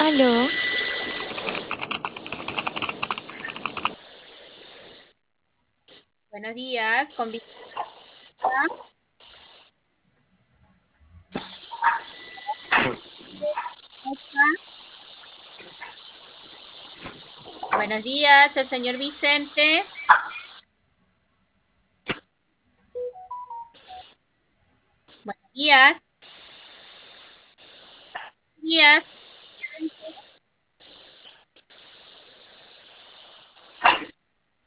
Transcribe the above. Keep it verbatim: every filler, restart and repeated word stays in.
Aló, Buenos días, con Victoria. Buenos días, el señor Vicente. Buenos días, días.